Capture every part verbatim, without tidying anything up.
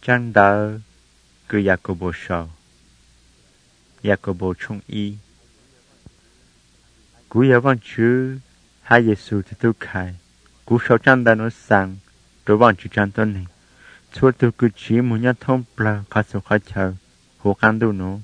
Trang đỡ cứ Jacobo sầu Jacobo trong y cú giáo văn chữ hai Giêsu thì tu khai cú sầu trang đỡ nó sang rồi văn chữ trang tôn này chúa tu cứ chỉ muốn nhát thông bờ khó số khó chờ hồ can tu nó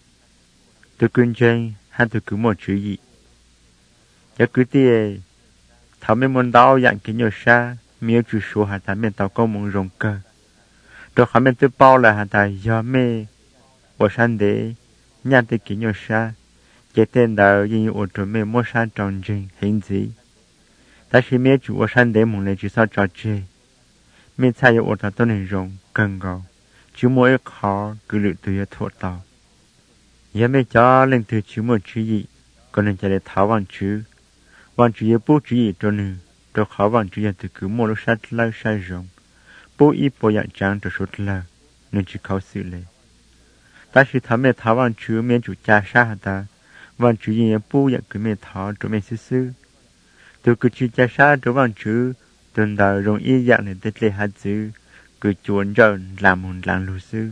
tu cứ chơi hai tu cứ một chữ gì giờ cứ tiề thảo mấy môn đau dạng cái nhiều xa miêu chữ số hạt thảo mấy tàu có muốn rồng cơ rồi họ mấy tu bao là hạt thảo do mê ở san để nhà tới cái nhiều xa cái tên đạo như ở chỗ mê mua sa tròn trình hình gì ta chỉ mê chủ ở san để muốn lấy chữ sao trò chơi mê thay ở chỗ tôi này rồng cần gạo chú mỗi khó cứ lựa từ thua tàu giờ mê cho lên từ chú một chữ gì còn nên chạy để tháo bằng chữ bằng chữ giờ bố chữ gì cho nữ rồi khó bằng chữ giờ từ cứ mua lúc sát lâu sai rồng bố ít bố dạng trắng cho số lâu nên chỉ khó xử lý ta chỉ tháo mê tháo bằng chữ mê chủ cha sa ta bằng chữ gì bố dạng cứ mê tháo cho mê sư sư từ cứ chữ cha sa cho bằng chữ tuần đầu rồng y dạng này tết lệ hạt chữ cứ chuồn rợn làm hồn làm lù sư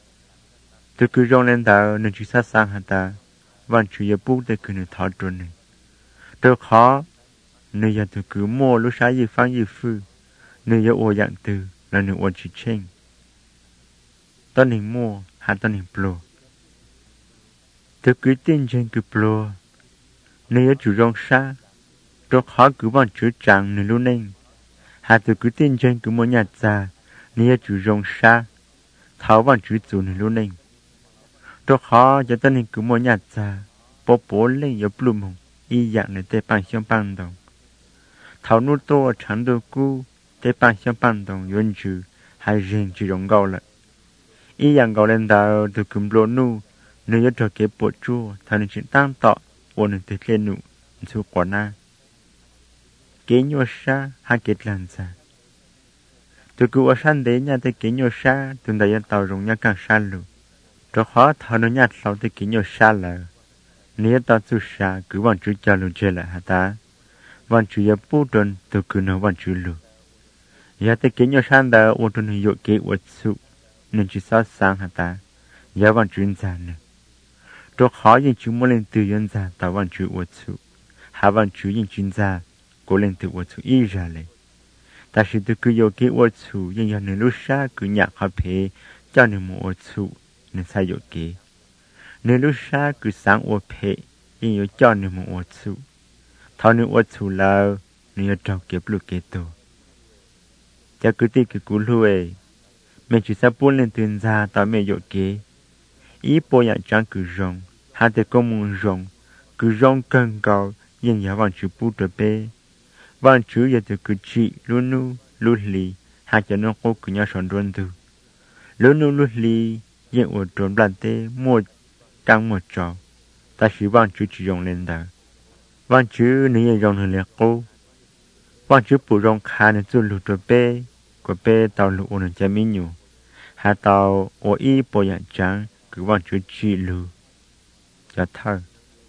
từ cứ rong lên đầu nên chữ sát sang hạt ta bằng chữ giờ bố để cứ nên tháo trốn này tôi khó nên giờ từ cứ mua lúc sáng gì phán gì phư nên giờ ô dạng từ là nên ô chữ chênh tôi nên mua hạt tôi nên plo tôi cứ tin trên cứ plo nên giờ chủ rong xa tôi khó cứ bằng chữ trắng nên luôn nên hạt tôi cứ tin trên cứ mua nhạt ra nên giờ chủ rong xa tháo bằng chữ chủ nên luôn nên tôi khó cho tôi nên cứ mua nhạt ra bố bố lên giờ plum hồng y dạng này tê bằng xiong bằng đồng thảo nút to chẳng đồ cú tê bằng xiong bằng đồng yuan chữ hay riêng chữ rong gạo lại y dạng gạo lên đầu từ cùm lô nu nơi ở trò kế bộ chua thằng nên chuyện tăng tọ ôn nên tê lên nụ su quả na kế nhua sa hai kết lần ra từ cú ở san đế nhà tê kế nhua sa từ đại dân tàu rong nhà càng sa lù cho khó thằng nó nhạt sau tê kế nhua sa là nếu ta chú sa cứ bằng chữ cha luôn chơi lại hả ta bằng chữ ya bố trần từ cứ nói bằng chữ luôn ya tới cái nhau sang đó ô trần hiệu kế vật sự nên chữ sao sang hả ta ya bằng chữ giản nữa cho khó những chữ muốn lên từ dân giản ta bằng chữ vật sự hà bằng chữ những chữ giản cố lên từ vật sự y ra lên ta chỉ từ cứ hiệu kế vật sự nhưng ya nên lúc sa cứ nhạc hợp hệ cho nên một vật sự nên sai hiệu kế nên lúc xa cứ sáng ô phê nhưng yếu cho nên một ô chú thao nên ô chú là nên yếu trao kiếp lúc kế tổ chả cứ tí cứ cú lùi mình chỉ sẽ buôn lên tuyên ra tao mẹ dỗ kế ý bố dạng trắng cứ rong hai tay có muốn rong cứ rong cân cao nhưng giá bằng chữ bút trở bê bằng chữ giờ từ cứ chị luôn nu luôn lì hai cho nó cô cứ nhau sòn đuôn từ luôn nu luôn lì nhưng ô trốn bàn tê một căng một trò ta chỉ bằng chữ chỉ dùng lên đó bằng chữ này dùng hơn là cô bằng chữ bù rong khá nên chú lụt rồi bê của bê tàu lụt ổn cho mình nhiều hà tàu ở y bộ dạng trắng cứ bằng chữ chỉ lụt cho thơ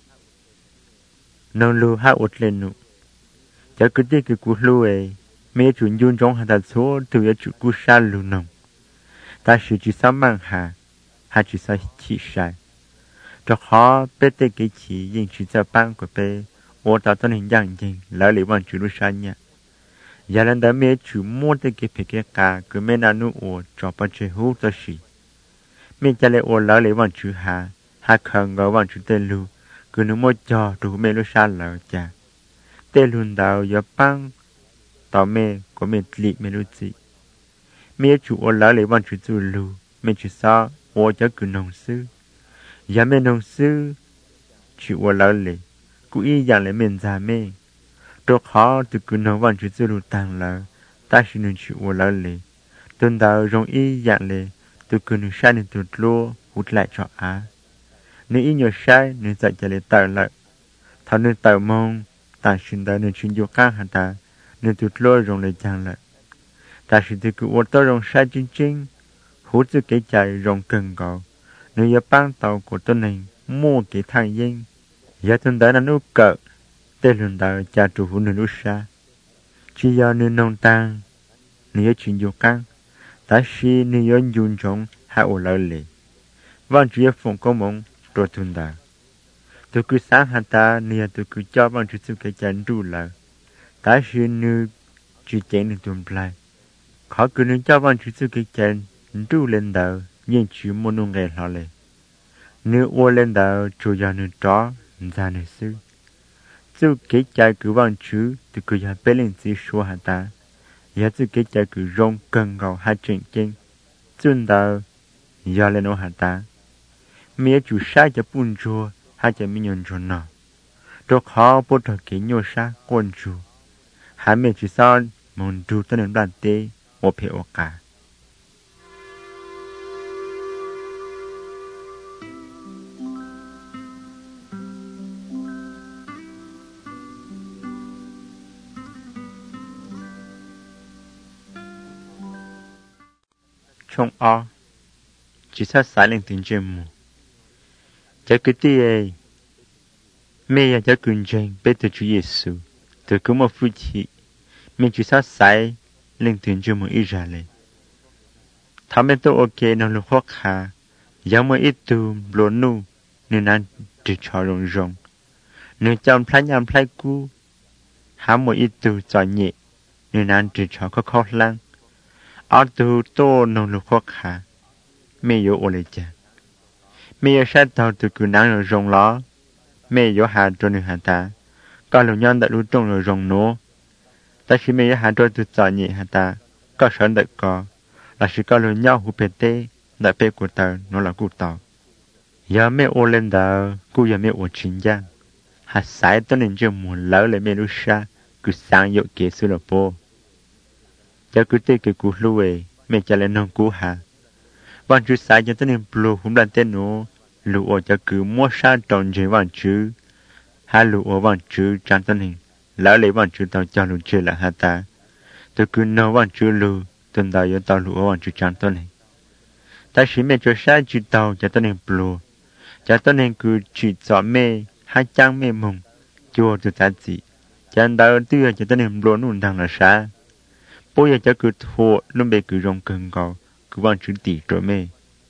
nông lụt hạ ột lên nụ chả cứ tiếc cái cú lụt ấy mấy chuyện dung trong hà ta số từ cái chữ cú sa lụt nông ta chỉ chỉ sao mang hà hà chỉ sao chỉ sai cho khó bé tê cái chỉ nhưng chỉ cho ban của bé ô tao tôi hình dạng gì lỡ liệu bằng chữ lúc sáng nha giờ lần đó mẹ chủ mua tê cái phải cái cả cứ mẹ nào nu ô cho bao chơi hú cho xí mẹ cha lại ô lỡ liệu bằng chữ hà hà khẩn gọi bằng chữ tê lu cứ nu mua cho đủ mẹ lúc sáng lỡ cha tê luôn đầu giờ ban tao mẹ của mẹ lị mẹ lúc gì mẹ chủ ô lỡ liệu bằng chữ tu lu mẹ chủ sao ô cho cứ nông sư giờ mình nông sư chịu ở lâu lệ cũng y dạng lại mình già mê tôi khó từ cứ nói bằng chữ lù tàng là ta chỉ nên chịu ở lâu lệ tuần đầu rong y dạng lệ từ cứ nên sai nên từ lúa hút lại cho á nếu y nhiều sai nên dạy cho lệ tạo lại thằng nên tạo mong ta xin ta nên chuyên vô các hạt ta nên từ lúa rong lại chẳng lại ta chỉ từ cứ ở tôi rong sai chính chính hút từ cái chạy rong cần gạo nếu giờ ban tàu của tôi này mua cái thằng dân giờ tôi đã là nút cỡ tên lần đầu cha chủ phụ nữ nút xa chỉ giờ nên nông tăng nếu chuyện vô căn ta shi ni yon yun trong ha ô lỡ lệ vang chú phong có mong rồi thun đà tôi cứ sáng hạt ta nia tôi cứ cho vang chú sự cái chân đủ lỡ ta shi ni chỉ chén được tuần plai khó cứ nên cho vang chú sự cái chân đủ lên đầu nhưng chú muốn nung ngày họ lệ nếu ô lên đầu chú giờ nên chó ra nên sư chú cái chân cứ vang chú tôi cứ giờ bé lên chỉ số hạt ta giờ chú cái chân cứ rong cần gạo hai chuyện trên chun đầu giờ lên ô hạt ta mẹ chú sai cho bún chua hai cho mình nhận chọn nào cho khó bố thật cái nhau sa quân chú hai mẹ chú sao muốn chú tới đến đoàn tê ô phê ô cả trong o chỉ sao sai lên tiếng chém mù cho cái tia mẹ ya cho kinh doanh bé từ Chúa Giêsu từ cứ một phút chỉ mẹ chỉ sao sai lên tiếng chém mù Israel thằng bé tôi ok nó lúc khó khăn giống một ít tu lúa nu nên ăn chỉ cho rong rong nên chọn plei nhầm plei cú hám một ít tu cho nhẹ nên ăn chỉ cho có khó khăn ở tu tô nó lúc khó khăn mẹ yêu ô lê cha mẹ sát tàu từ cứ nắng rồi rong ló mẹ yêu hà cho nên hà ta có lúc nhân đã lúc trong rồi rong nô ta chỉ mẹ yêu hà cho từ cho nhẹ hà ta có sẵn đợi có là chỉ có lúc nhau hụt bể tê đợi bể của tàu nó là cụ tàu giờ mẹ ô lên đầu cụ giờ mẹ ô chính giang hà sải tôi nên chưa muốn lỡ lại mẹ lúc xa cứ sáng dội kế sư là bố cho cứ tê cái cụ lùi mẹ cho lên nông cụ hàวันจุดสายจะต้องปลูกหุ่นดันเต้นโนลูกจะคือมัวชาตอนเจวันจื้อฮาลูกวันจื้อจันต้นหิงแล้วเลยวันจื้อตอนเจ้าลูกเจละฮาตาตัวคือนวันจื้อลูตอนดาวยตอนลูกวันจื้อจันต้นหิงแต่สิเมจะชาจื้อตาวจะต้องปลูกจะต้องคือจื้อจอเมให้จังเมมุงจัวจุดจัดจีจันดาวตื้อจะต้องปลูกนู่นดังละชาปุยจะคือทั่วลุ่มเบคือรงเกินเก่าcứ văn chữ tỷ rồi mẹ,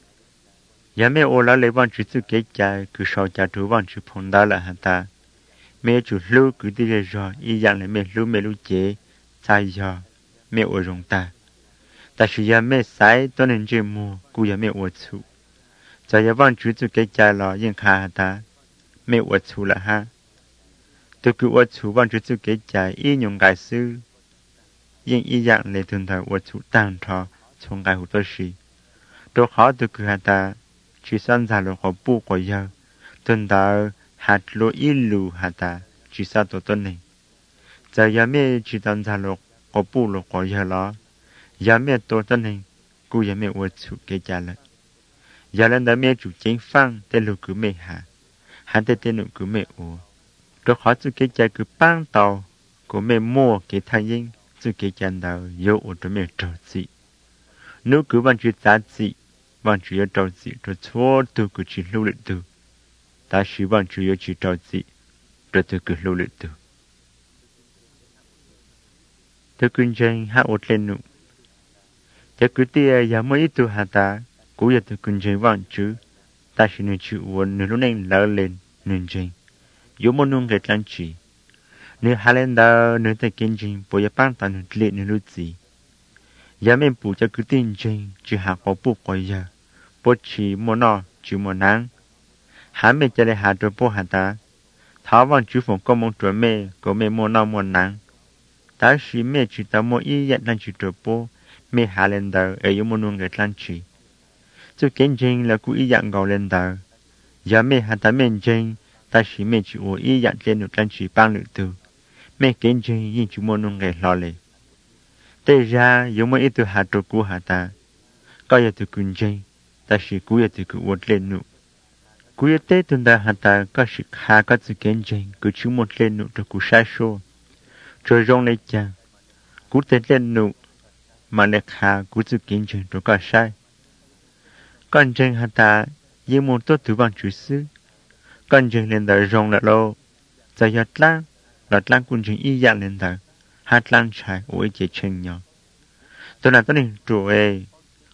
giờ mẹ ô lá lấy văn chữ tự kế cha cứ sau cha chú văn chữ phong đa là hả ta, mẹ chú lưu cứ đi ra rồi, y dạng là mẹ lưu mẹ lưu chế, sai giờ mẹ ô rong ta, ta chỉ giờ mẹ sai tôi nên chơi mua, cứ giờ mẹ ô chú, giờ giờ văn chữ tự kế cha là yên khá hả ta, mẹ ô chú là ha, tôi cứ ô chú văn chữ tự kế cha y nhung cái sư, yên y dạng là thường thời ô chú tăng thọ trong cái hụt sĩ, tôi khó từ cứ hạt ta chỉ san ra được họ bu của giờ, tuần ta hạt lúa ít lù hạt ta chỉ sa tổ tuần này, giờ giờ mẹ chỉ san ra được họ bu lúa của giờ đó, giờ mẹ tổ tuần này, cô giờ mẹ uất chủ cái cha lại, giờ lên đó mẹ chủ chính phăng tên lù cứ mẹ hạ, hắn tên tên lù cứ mẹ uất, tôi khó chủ cái cha cứ băng tàu của mẹ mua cái thay yên, chủ cái cha đầu yêu uất cho mẹ trâu gì. Nếu cứ văn chữ giá trị, văn chữ trao trị rồi cho từ cứ chỉ lưu lịch từ. Ta chỉ văn chữ chỉ trao trị, rồi từ cứ lưu lịch từ. Từ kinh doanh hạ ột lên nụ. Cho cứ tia giá mới ít từ hạ ta, cũng là từ kinh doanh văn chữ. Ta chỉ nên chịu uốn nếu lúc này lỡ lên, nên doanh. Yếu môn nông gạch lăng chỉ. Nếu hạ lên đó, nếu ta kinh doanh, bố giá băng tàn lệ nếu lúc gì. giờ mình bù cho cứ tin trình chỉ hạ có bù coi giờ bố chỉ mua nọ chỉ mua nắng hạ mình cho lại hạ cho bố hạ ta tháo vào chú phòng có mong chuẩn mẹ có mẹ mua nọ mua nắng ta chỉ mẹ chỉ ta mua ý nhận đang chỉ cho bố mẹ hạ lên đầu ở yếu mua nông người lan chỉ chú kiến trình là cứ ý nhận gạo lên đầu giờ mẹ hạ ta mẹ trình ta chỉ mẹ chỉ mua ý nhận lên được lan chỉ bằng lượng từ mẹ kiến trình nhưng chú mua nông người lo lệ thế ra giống mấy từ hạt trộn của hạt ta, có giờ từ kinh doanh, ta chỉ cúi từ cứ uất lên nụ, cúi tết tuần ta hạt ta có sự khá có từ kinh doanh, cứ chú một lên nụ rồi cứ sai số, rồi rong lấy chàng, cúi tết lên nụ, mà lại khá cúi từ kinh doanh rồi có sai, con doanh hạt ta, như một tốt từ văn chủ sư, con doanh lên đời rong là lâu, giờ giờ lang, là lang quân doanh y dạng lên đời. Hát lan trái ôi chế chân nhau. Tôi là tôi nên trụ ê,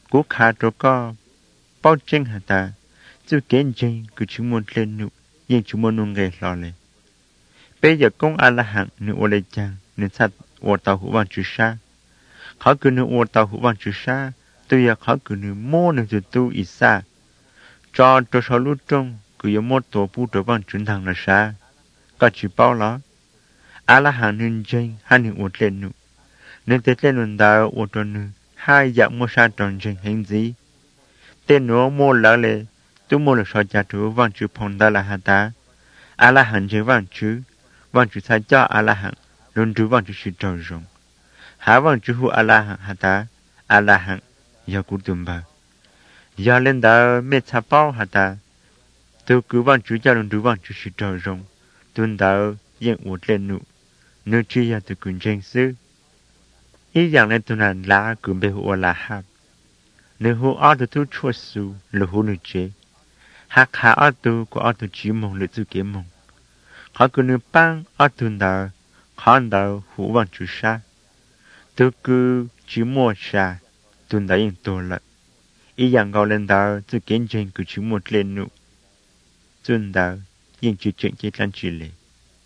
cú khá trâu có bao chân hả ta chú kiến chân cứ chú muốn lên nụ nhưng chú muốn nung ghê lò lệ bây giờ công a la hạng nụ ô lê chàng nên sát ô tàu hữu văn chú sa khó cứ nụ ô tàu hữu văn chú sa tôi giờ khó cứ nụ mô nụ chú tu ý xa cho trâu sò lút trông cứ yếu mô tổ bù trâu văn chú thằng là sa có chú bao lắm a la hạng nên chân hai nụ ô lên nụ nên tết lên luận đạo ô trâu nụ hai dạng mô sa tròn chân hình gì tên nó mô lỡ lệ tu mô là sò cha chú văn chú phong đa là hà ta a la hạng chân văn chú văn chú sai cho a la hạng luôn chú văn chú sự tròn rộng há văn chú hu a la hạng hà ta a la hạng do cú tùm bà do lên đó mê cha bao hà ta tu cứ văn chú cho luôn chú văn chú sự tròn rộng tuần đó yên ổn lên nụ nơi chi ya tu cùng chân sư ý dạng lên tuần này lá cùng bê hu a la hạng nơi hu ở tu tu chua su là hu nơi chế hắc hạ ở tu của ở tu chỉ mong lựa tu kiếm mong họ cứ nửa băng ở tu đó họ đó hữu văn chú sa tu cứ chỉ mua sa tu đó yên tu lợi ý dạng gọi lên đó tu kiến trên cứ chỉ mua lên nụ tu đó yên chỉ chuyện chỉ lan chỉ lệ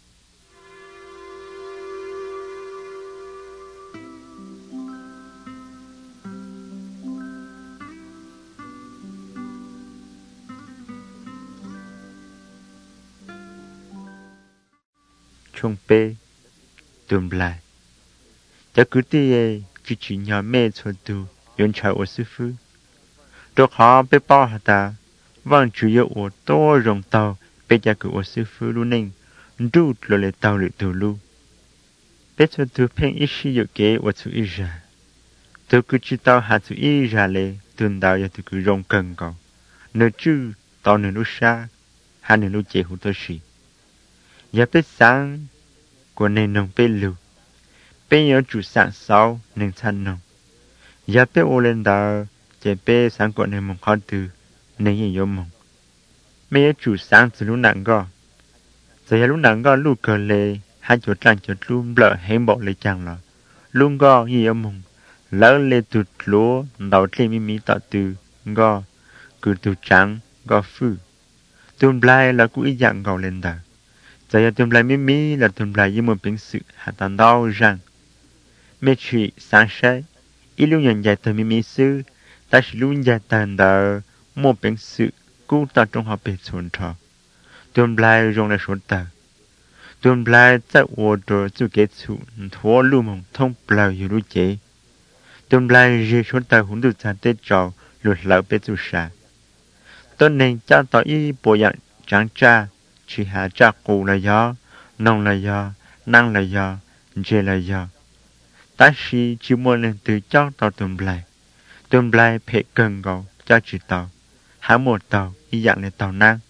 trong bê tùm lại cho cứ đi chỉ chỉ nhỏ mẹ cho tu yon chào ở sư phụ đồ họ bê bao hả ta vang chủ yếu ở to rồng tàu bê cha cứ ở sư phụ luôn nên đu rồi lại tàu lại tàu lu bê cho tu phèn ít xí yếu kế ở tu ít ra tu cứ chỉ tàu hạ tu ít ra lệ tuần đạo ya tu cứ rồng cần cầu nơi chư tàu nơi lúc xa hai nơi lúc chế hữu tôi xí giờ biết sáng của nền nông bê lù bê nhớ chủ sáng sau nên thanh nông giờ biết ô lên đó chế bê sáng của nền mông khó từ nên yên yếu mông mấy nhớ chủ sáng từ lúc nặng gò giờ lúc nặng gò lúc cờ lê hai chỗ trăng chỗ luôn lỡ hẹn bỏ lê chẳng lọ luôn gò yên yếu mông lỡ lê tụt lúa đầu lê mi mi tạo từ gò cứ tụt trắng gò phư tụm blai là cũng ý dạng gò lên đó giờ tụm lại mi mi là tụm lại với một bệnh sự hạ tàn đau rằng mấy chuyện sáng sớm ít lúc nhận giải tụm mi mi sư ta sẽ luôn giải tàn đau một bệnh sự cũ ta trong họ bị xuân thọ tụm lại dùng là số tờ tụm lại tại ô tô chú kết thúc thua lưu mong thông bào yêu lưu chế tụm lại dễ số tờ hùng được ra tết trò lụt lỡ bị chú sa tôi nên cho tao ý bộ dạng trắng cha chỉ hạ cha cụ là do nông là do năng là do dê là do ta sĩ chỉ muốn lên từ cho tàu tùm lại tùm lại phải cần gạo cho chỉ tàu hạ một tàu ý dạng là tàu năng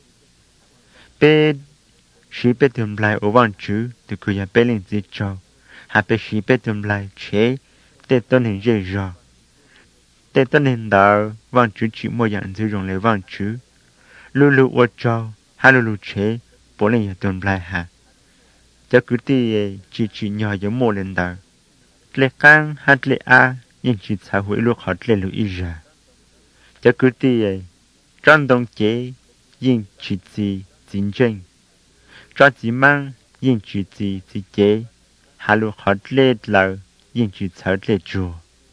bê sĩ bê tùm lại ở văn chữ từ cứ ya bê lên dưới cho hạ bê sĩ bê tùm lại chế tê tôn hình dây rò tê tôn hình đạo văn chữ chỉ một dạng sử dụng lấy văn chữ lưu lưu ở cho hai lưu lưu chế bố lên nhà tùm lại hạ cho cứ đi chỉ chỉ nhỏ giống mô lên đó lệ căng hát lệ a nhưng chỉ xã hội lúc họ lệ lưu ý ra cho cứ đi trong đồng chế nhưng chỉ gì chính tranh cho chỉ mang nhưng chỉ gì chỉ chế hà lúc họ lệ lờ nhưng chỉ xã lệ chùa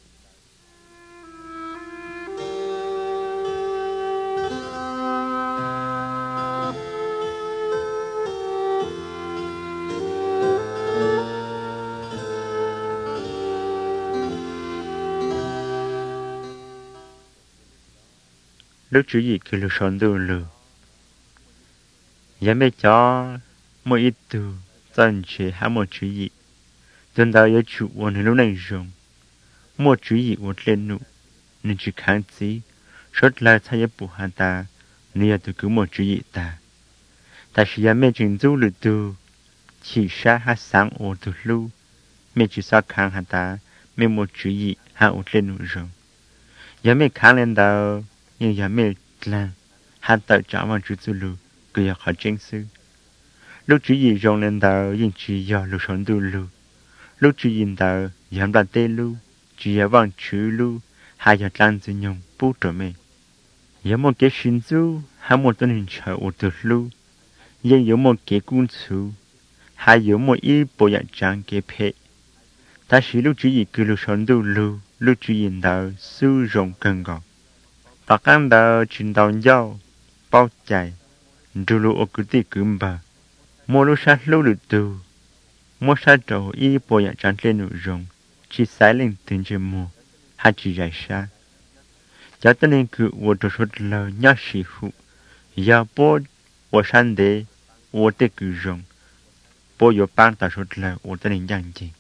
lúc chú gì cứ lúc sống đồ lù giờ mấy chó mỗi ít từ dân chế hai một chú gì dân đạo yếu chủ ổn lúc này dùng một chú gì ổn lên nụ nên chỉ kháng gì suốt lại thay yếu bù hà ta nên tôi cứ một chú gì ta ta chỉ giờ mấy chuyện du lịch từ chỉ xa hai sáng ổn từ lưu mấy chỉ sao kháng hà ta mấy một chú gì hai ổn lên nụ dùng giờ mấy kháng lên đó nhưng giờ mẹ làm hắn tự trả vào chú chú lù cứ học chính sư lúc chú gì rong lên đầu nhưng chỉ giờ lúc sống tu lù lúc chú gì đầu giảm đoàn tê lù chỉ giờ vang chú lù hai giờ trăng từ nhung bút rồi mẹ giờ một cái xin chú hai một tuần hình chờ ô tô lu giờ giờ một cái cuốn chú hai giờ một ít bộ dạng trăng cái phe ta chỉ lúc chỉ gì cứ lúc sống đủ lu lúc chỉ nhìn đầu sử dụng cần gọn ta căn đầu chuyển đầu nhau bao chạy dù lúc ở cứ tí cứng bờ mua lúc sát lúc được tu mua sát trâu ít bộ dạng trăng lên nội dung chỉ sai lên từng chữ mua hai chỉ giải sát cho nên cứ我就说了要媳妇要不我上的我的个人不有帮他说了我的人样子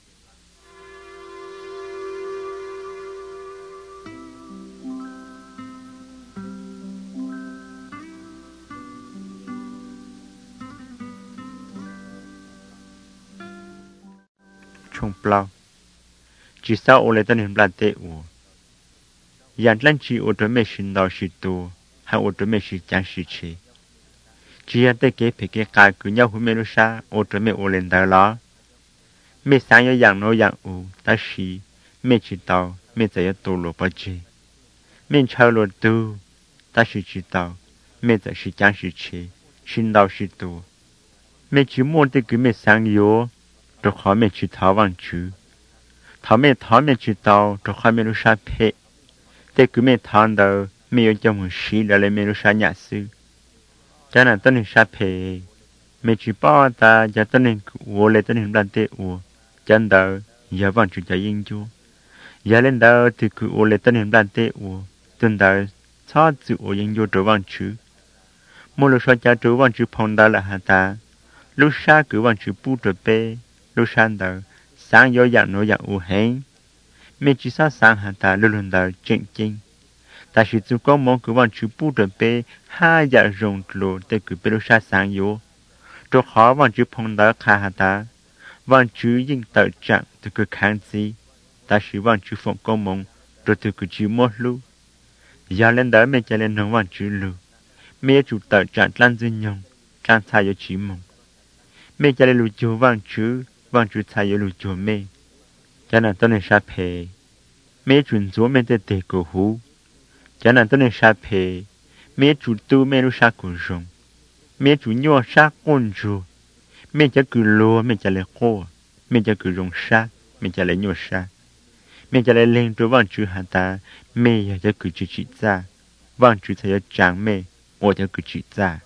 冲不了至少我来的人不得我อย่างนั้นชีอุตเมชินดอชิตัวให้อุตเมชิจังชิเชชียแต่เก็บเก็บกายกุญยาหุเมลุชาอุตเมโอเลนดาล้อไม่สางอย่างโนอย่างอูแต่ชีไม่ชิตาวไม่จะยตัวหลบไปเจไม่ชาวหลบตัวแต่ชีชิตาวไม่จะชิจังชิเชชินดาวชิตัวไม่ชิมัวแต่กุไม่สางโยตัวเขาไม่ชิท้าวังจู他没他没知道，这还没有啥配。แต่กูไม่ทานเดอไม่ยอมจมูกสีแล้วไม่รู้ชาหยาซื้อจากนั้นต้นหนึ่งชาเพไม่จีป้าตาจากต้นหนึ่งวัวเลยต้นหนึ่งรันเตอวัวจันเดออย่าวันจุดจะยิงจูอย่าเล่นเดอที่กูวัวเลยต้นหนึ่งรันเตอวัวต้นเดอชาจูวัวยิงจูตัววันจูมูลชาจะตัววันจูพงดาละหาตาลูกชากูวันจูปูตัวเป้ลูกชาเดอสางยออย่างโนอย่างอูเฮงไม่จีซ่าสางหาตาลุลุนดาจริงจริงแต่是主公蒙古往去不准备哈呀容路的古贝鲁沙上游，做好往去碰到卡哈达，往去应到长的个看子，但是往去奉公蒙做的个去莫路，要领导没叫人能往去路，没主到长烂子用，长才有去蒙，没叫人路就往去，往去才有路就没，叫那当然沙培，没准做没得得个户。cho nên tôi nên sa phê mẹ chủ tu mẹ lu sa cuốn rong mẹ chủ nhua sa cuốn rong mẹ cho cứ lúa mẹ cho lấy khô mẹ cho cứ rong sa mẹ cho lấy nhua sa mẹ cho lấy lên cho vang chữ hàn ta mẹ cho cứ chữ chỉ ra vang chữ thay cho trang mẹ ô cho cứ chỉ ra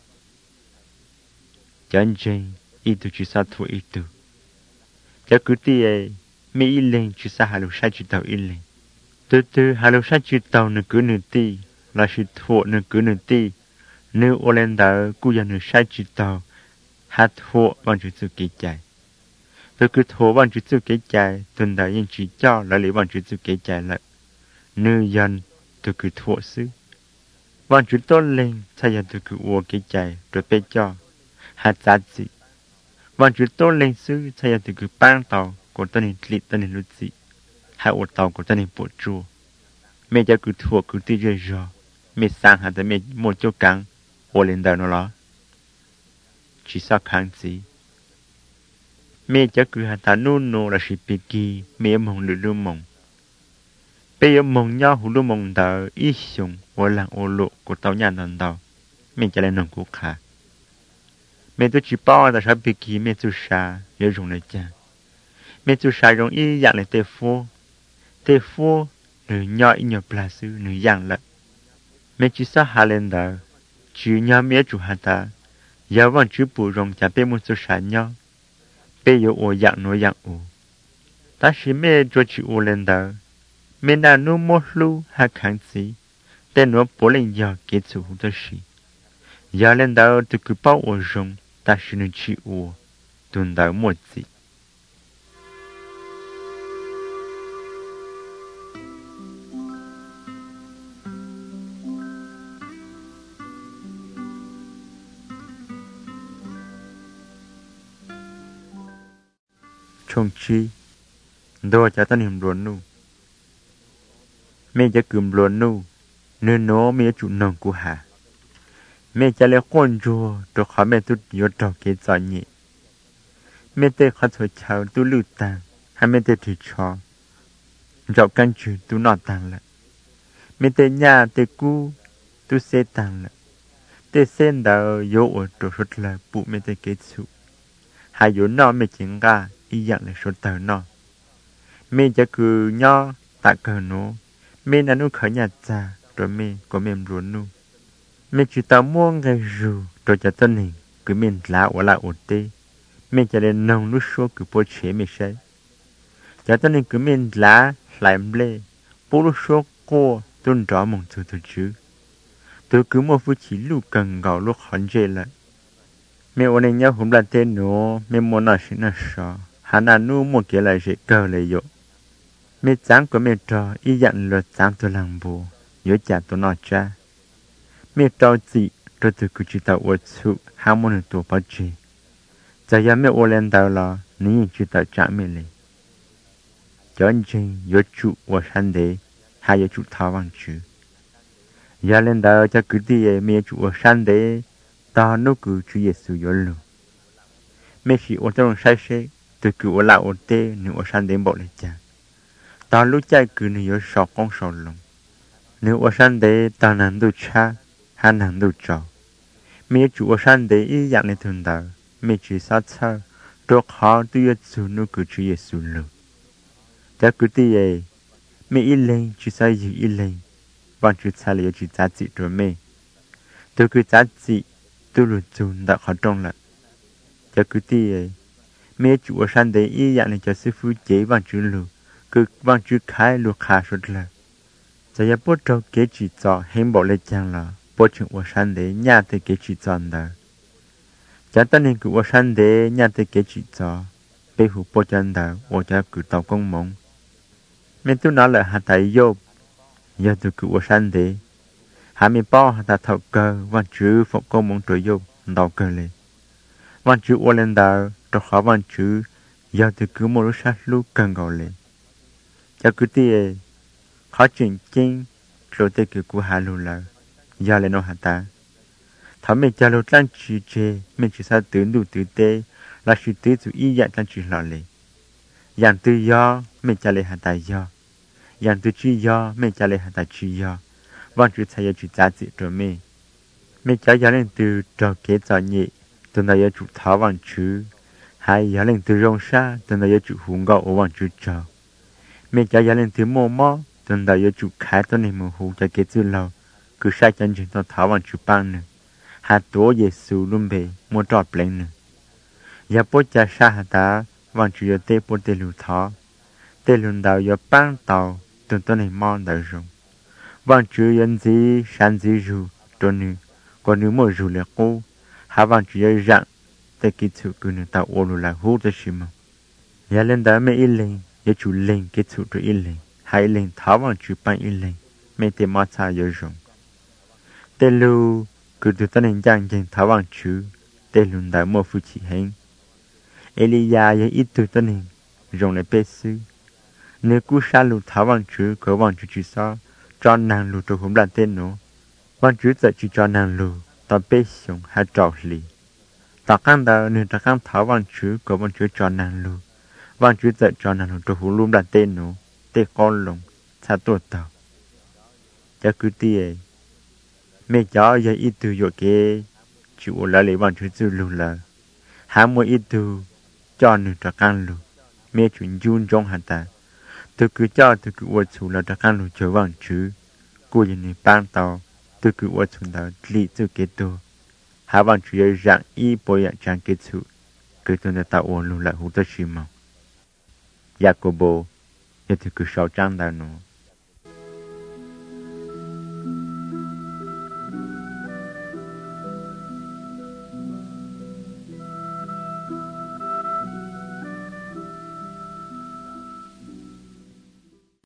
chân chân ít tu chữ sa thu ít tu cho cứ tiề mẹ ít lên chữ sa hà lu sa chữ tàu ít lên từ từ hà lô sát chữ tàu nửa cứ nửa ti là chữ thọ nửa cứ nửa ti nửa ô lên đảo cú giờ nửa sát chữ tàu hát thọ bằng chữ chữ kế chạy từ cứ thọ bằng chữ chữ kế chạy tuần đại yên chữ cho là lấy bằng chữ chữ kế chạy lại nửa dần từ cứ thọ xứ bằng chữ tôn lên thay giờ từ cứ ô kế chạy rồi bê cho hát giá trị bằng chữ tôn lên xứ thay giờ từ cứ ban tàu của tên hình lịt tên hình lụt gì hai ô tàu của tên bộ chùa mẹ cho cứ thuộc cứ ti rơi rò mẹ sang hạt mẹ một chỗ căng ô lên đời nó lo chỉ sao kháng gì mẹ cho cứ hạt ta nôn nô là sự bị kỳ mẹ mong được lưu mong bây giờ mong nhau hú lưu mong đời ít sùng ô làng ô lộ của tàu nhà nằm đầu mẹ cho lên nông cố khá mẹ tôi chỉ bao là sao bị kỳ mẹ tôi xa nhớ dùng này cha mẹ tôi xa dùng ý dạng lại tê phô tê phô nữ nhỏ ít nhỏ plá sư nữ dạng lận mẹ chỉ sao hà lên đó chứ nhỏ mẹ chủ hà ta giờ vẫn chứ bù rồng chả bê một số sản nhỏ bê yếu ổ dạng nó dạng ổ ta chỉ mẹ cho chị ổ lên đó mẹ đã nô mô lưu hà kháng gì tên nó bố lên giờ kết thúc đó xí giờ lên đó tôi cứ bao ổ rồng ta chỉ nữ chị ổ tuần đó một gì chồng chi đôi cha tân hiểm luồn nu mẹ cha cừm luồn nu nơi nó mẹ chủ nông của hà mẹ cha lấy con rùa rồi khó mẹ tụt yếu trò kế giỏ nhẹ mẹ tê khó thổi chào tu lưu tàng hay mẹ tê thử cho dạo căn chữ tu nọ tàng lại mình tê nhà tê cu tu xe tăng là tê sen đào yếu ở chỗ số là bụ mình tê kết sự hai yếu nó mình chính ra ý dạng là số tờ nó mình chỉ cứ nhỏ tạ cờ nó mình là nó khởi nhà cha rồi mình có mình ruột nu mình chỉ tao mua cái rượu rồi cho tân hình cứ mình lá ở lại ở tê mình chỉ để nông nước số cứ bố chế mình sẽ cho tân hình cứ mình lá lại lê bố nước số cô tuân rõ mong từ từ chứ tôi cứ một phút chỉ lúc cần gạo lúc hòn dê lại mẹ ôn anh nhớ hôm là tên nó mẹ muốn nói xin nó sợ hắn là nu một cái lại dễ cờ lại dụ mẹ sáng của mẹ trò ý dặn luật sáng tôi làm bù nhớ trả tôi nói cha mẹ trò gì rồi tôi cứ chỉ tao uất sự hai môn tổ bao gì giờ giờ mẹ ôn lên tao là nín chỉ tao trả mẹ liền cho anh chinh nhớ chủ uất hắn đấy hai nhớ chủ tháo bằng chữ giờ lên tao cho cứ đi mẹ chủ uất hắn đấy tao nó cứ chủ Giêsu nhớ luôn mẹ chỉ uất tao sai sai tôi cứ uất lại uất tê nếu uất hắn đến bỏ lại cha tao lúc chạy cứ nếu sợ con sợ lòng nếu uất hắn đấy tao nằm đôi cha hắn nằm đôi trò mẹ chủ uất hắn đấy ý dạng này thường tao mẹ chỉ sát sao rồi họ tôi Giêsu nó cứ chủ Giêsu luôn cho cứ đi mẹ ý lên chỉ sai gì ý lên bằng chữ sai là chữ giá trị rồi mẹ tôi cứ giá trị tôi luôn dùng đã khó trong lại cho cứ đi mẹ chủ ở sân đấy ý dạng này cho sư phụ chế bằng chữ lù cứ bằng chữ khai lù khá số là giờ ya bố trâu kế chỉ cho hem bỏ lên chăng là bố chữ ở sân đấy nhà thì kế chỉ cho đó cho ta nên cứ ở sân đấy nhà thì kế chỉ cho bé hụt bố chân đó ở cho cứ tàu công mộng mẹ tôi nói là hạt tại vô giờ tôi cứ ở sân đấy hà mi bao hà ta thầu cơ văn chữ phục công mong trời vô đào cơ lên văn chữ ô lên đào cho khó văn chữ giờ từ cứ một lúc sát lúc cần gọi lên cho cứ tiề khó chuyện chính rồi tới cứ của hà luôn là giờ lên nó hà ta thảo mình cho lúc lan chữ chê mình chỉ sao tưởng đủ tử tế là sự tế chủ ý dạng lan chữ lọ lên dạng tự do mình cho lên hà ta do dạng tự chi do mình cho lên hà ta chi do văn chữ thay chữ giá trị rồi mẹ mẹ cháu giáo lên từ trò kế trò nhẹ từ này chữ tháo văn chữ hay giáo lên từ rong sa từ này chữ hùng gạo ở văn chữ trò mẹ cháu giáo lên từ mò mò từ này chữ khai từ này mò hùng cho kế chữ lâu cứ sai chân chữ tao tháo văn chữ băng nữa hạt tổ Giêsu luôn bề mua trọt lên nữa giờ bố cha sa hạt ta văn chữ giờ tê bố tê lưu tháo tê luôn đào giờ băng tàu từ từ này mò đào rong văn chữ nhân gì sản gì rù cho nữ còn nếu mà rù là cô hà văn chữ nhân dạng để kỹ thuật cứ nữ tạo ô là hú tới xí mà nhà lên đó mẹ in lên nhà chủ lên kỹ thuật rồi in lên hai lên tháo văn chữ bằng in lên mẹ tìm mà xa giờ rộng tê lưu cứ từ tân hình dạng dạng tháo văn chữ tê lưu đã mua phụ chỉ hình Elia ya ít từ tân hình rộng lại bê sư nếu cú xa lưu tháo văn chữ có văn chữ chữ sao cho nàng lù tôi không làm tên nó văn chữ tự chỉ cho nàng lù tao bê xong hay trò lì tao căn đầu nên tao căn tháo văn chữ của văn chữ cho nàng lù văn chữ tự cho nàng lù tôi không luôn làm tên nó tên con lồng xa tôi tao cho cứ tìa mẹ cháu giờ ít từ dụ kê chịu lại lấy văn chữ từ lù là há mua ít từ cho nữ tao căn lù mẹ chuyện dùn trong hạt ta tôi cứ cho tôi cứ uất xuống là đặc ăn lúa chơi vàng chứ cô nhìn này ban tàu tôi cứ uất xuống đó lì tôi kết đồ hà vàng chứ dạng y bồi dạng trang kết sự cứ tôi đã tạo ổn luôn lại hút tới xí màu Jacobo giờ tôi cứ sáu trang đào nó